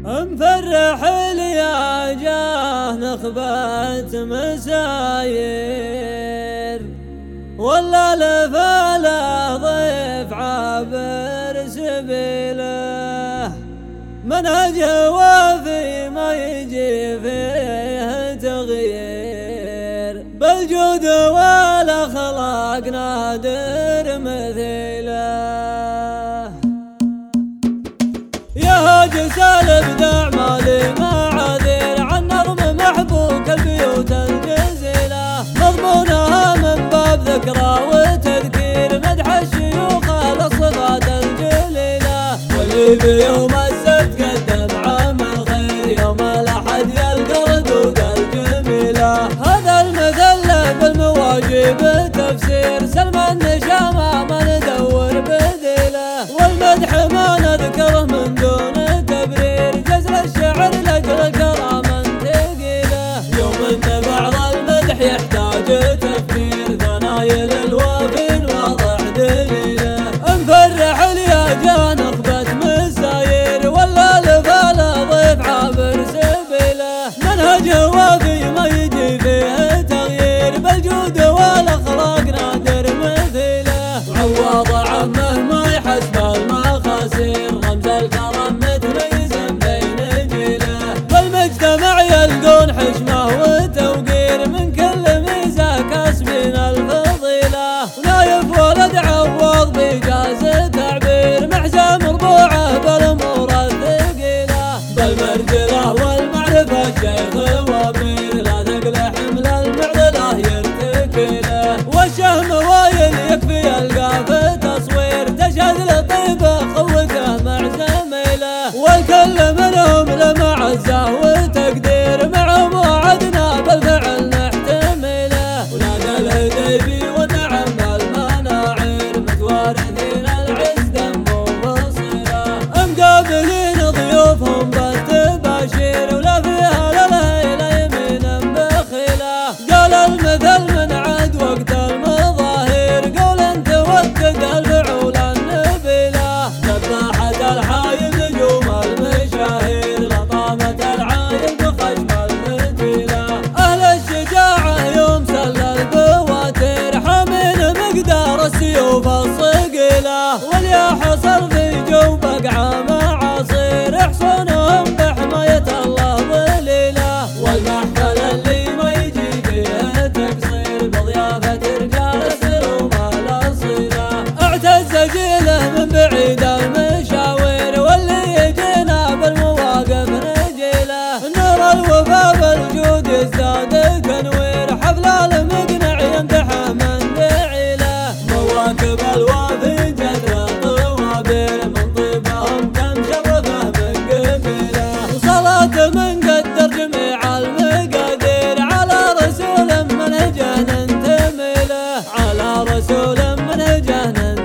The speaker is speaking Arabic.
مفرح لي جاه نخبة مساير، ولا لفلا ضيف عابر سبيله، منهجه وفي ما يجي فيه تغيير، بالجود والأخلاق نادر مثيله. يا هاجس الابداع مالي معاذير، عن نظم محبوك البيوت الجزيله، مضمونها من باب ذكرى وتذكير، مدح الشيوخ للصفات الجليله، واللي بيوم السبت قدم عمل خير، يوم الاحد يلقى ردود الجميله. هذا المثل بالمواجب تفسير، سلم النشامه ما ندور بديله، والمدح ما نذكره من دون تبرير، جزل الشعر لاجل كرامه ثقيله، يوم ان بعض المدح يحتاج تفكير، ثنايا للوافين واضح دليله، مفرح لي نخبة مساير، ولا لفلا ضيف عابر سبيله، منهجه وفي ما يجي فيه تغيير، بالجود والاخلاق نادر مثيله، عوض عمه ما يحسب المخاسير، رمز الكرم متميز بين جيله، بالمجتمع يلقون حشمه وتوقير، من كل ميزه كاسبين الفضيله، ونايف ولد عوض بإجازة تعبير، محزم ربوعه بالامور الثقيله، بالمرجله والمعرفه الشيخ وبير، لا ثقل حمل المعضله يرتكله، والشهم وايل يكفي القى تصوير، تشهد لطيبه خوته مع زميله، والكل منهم لمعزه وتقدير، معهم وعدنا بالفعل نحتمله، ونادى الهديبي ونعم المناعير، متوارثين العز دم وبصيره، مقابلين ضيوفهم بالتباشير، ولا فيها للهيله يمين بخيله، قال المثل من عد وقت المظاهر، قول توكد الفعول النبيله، سباحة الحايل نجوم المشاهير، لطامة العايل بخشم المثيله، أهل الشجاعة يوم سل البواتير، حامين مقدار السيوف الصقيله، واليا حصل في جو بقعة معاصير، حصونهم بحماية الله ظليله، والمحفل اللي ما يجي فيه تقصير، بضيافة رجال السلوم الأصيله، اعتز جيله من بعيد المشاوير، واللي يجينا بالمواقف نجيله، نور الوفا بالجود يزداد تنوير، حفل المقنع يمدح من دعيله، مواكب الوافي جدر طوابير، من طيبهم كم شرفه من قبيله، وصلاة من قدر جميع المقادير، على رسول منهجه ننتمي له، على رسول منهجه ننتمي له.